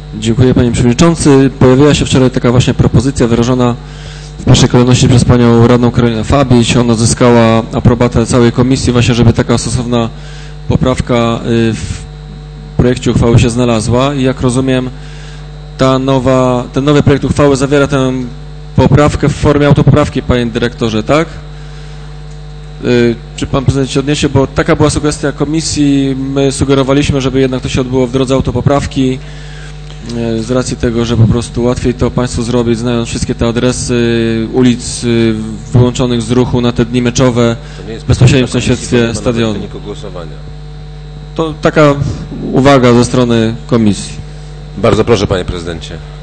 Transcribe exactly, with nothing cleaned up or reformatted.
Dziękuję, panie przewodniczący. Pojawiła się wczoraj taka właśnie propozycja wyrażona w pierwszej kolejności przez panią radną Karolinę Fabić. Ona zyskała aprobatę całej komisji właśnie, żeby taka stosowna poprawka w projekcie uchwały się znalazła i jak rozumiem, ta nowa, ten nowy projekt uchwały zawiera tę poprawkę w formie autopoprawki, panie dyrektorze, tak? Czy pan prezydent się odniesie, bo taka była sugestia komisji, my sugerowaliśmy, żeby jednak to się odbyło w drodze autopoprawki, z racji tego, że po prostu łatwiej to państwu zrobić, znając wszystkie te adresy ulic wyłączonych z ruchu na te dni meczowe w bezpośrednim sąsiedztwie stadionu. To taka uwaga ze strony komisji. Bardzo proszę, panie prezydencie.